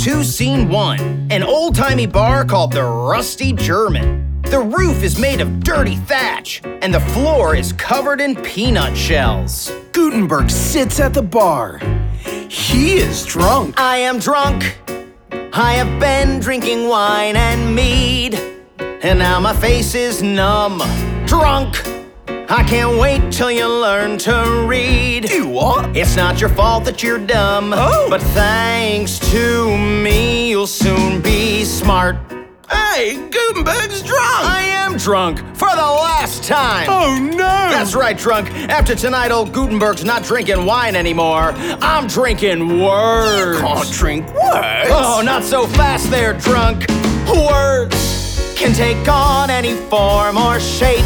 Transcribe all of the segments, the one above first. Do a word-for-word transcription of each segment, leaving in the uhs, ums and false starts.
to scene one. An old-timey bar called the Rusty German. The roof is made of dirty thatch, and the floor is covered in peanut shells. Gutenberg sits at the bar. He is drunk. I am drunk. I have been drinking wine and mead, and now my face is numb. Drunk. I can't wait till you learn to read. You what? It's not your fault that you're dumb, oh. but thanks to me, you'll soon be smart. Hey, Gutenberg's drunk! I am drunk for the last time. Oh, no! That's right, drunk. After tonight, old Gutenberg's not drinking wine anymore. I'm drinking words. You can't drink words. Oh, not so fast there, drunk. Words can take on any form or shape.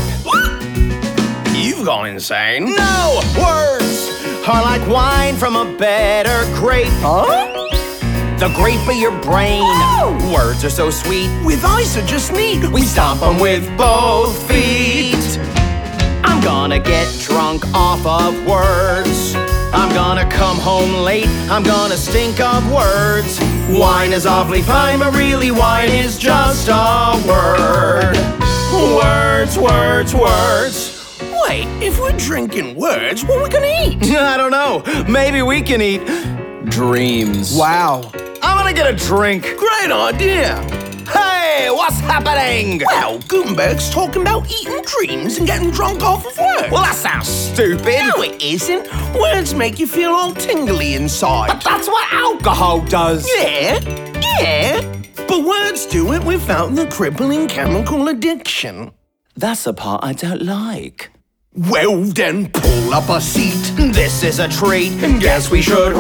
You've gone insane. No! Words are like wine from a better grape. Huh? The grape of your brain. Whoa! Words are so sweet. With ice are just neat. We stomp them with both feet. I'm gonna get drunk off of words. I'm gonna come home late. I'm gonna stink of words. Wine is awfully fine, but really wine is just a word. Words, words, words. Wait, if we're drinking words, what are we gonna eat? I don't know. Maybe we can eat dreams. Wow. I'm gonna get a drink. Great idea. Hey, what's happening? Well, Gutenberg's talking about eating dreams and getting drunk off of words. Well, that sounds stupid. No, it isn't. Words make you feel all tingly inside. But that's what alcohol does. Yeah, yeah. But words do it without the crippling chemical addiction. That's the part I don't like. Well, then pull up a seat. This is a treat, and guess we should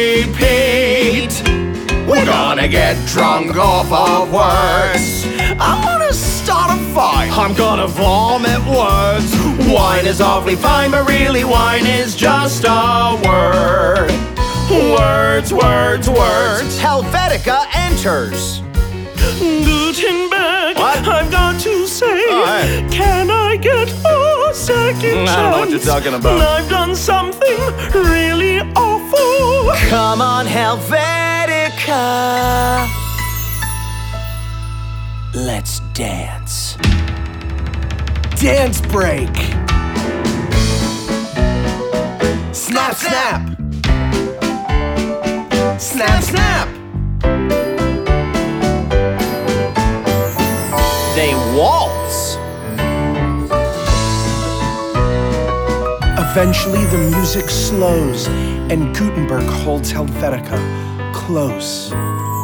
repeat. We're gonna get drunk off of words. I'm gonna start a fight. I'm gonna vomit words. Wine is awfully fine, but really wine is just a word. Words, words, words. Helvetica enters. Gutenberg, what? I've got to say, oh, hey. Can I get a second chance? I don't know what you're talking about. I've done something really awful. Come on, Helvetica. Let's dance. Dance break. Snap, snap. Snap, snap. They waltz. Eventually, the music slows, and Gutenberg holds Helvetica close.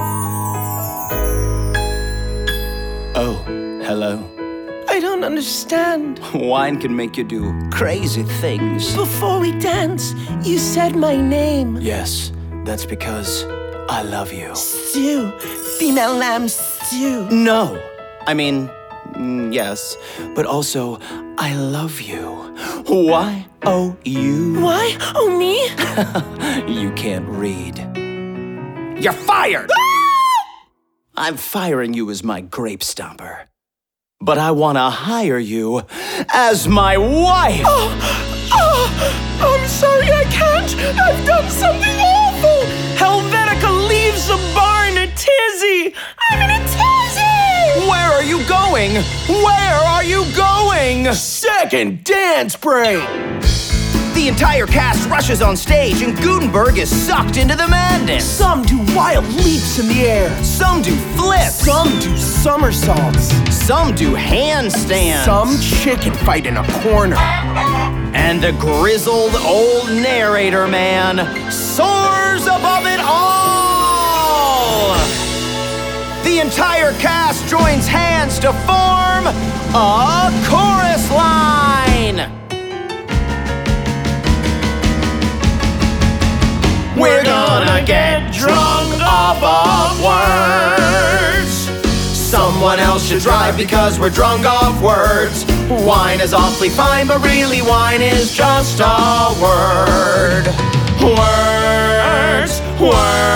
Oh, hello. I don't understand. Wine can make you do crazy things. Before we dance, you said my name. Yes, that's because I love you. Stew. Female lamb stew. No. I mean, mm, yes, but also, I love you. Why, oh, you? Why, oh, me? You can't read. You're fired! I'm firing you as my grape stomper. But I want to hire you as my wife! Oh, oh, I'm sorry, I can't. I've done something awful. Helvetica leaves the bar in a tizzy. I'm in a tizzy! Where are you going? Where are you going? Second dance break! The entire cast rushes on stage and Gutenberg is sucked into the madness. Some do wild leaps in the air. Some do flips. Some do somersaults. Some do handstands. Some chicken fight in a corner. And the grizzled old narrator man soars above it all. The entire cast joins hands to form a chorus line. We're gonna get drunk off of words. Someone else should drive because we're drunk off words. Wine is awfully fine, but really wine is just a word. Words, words.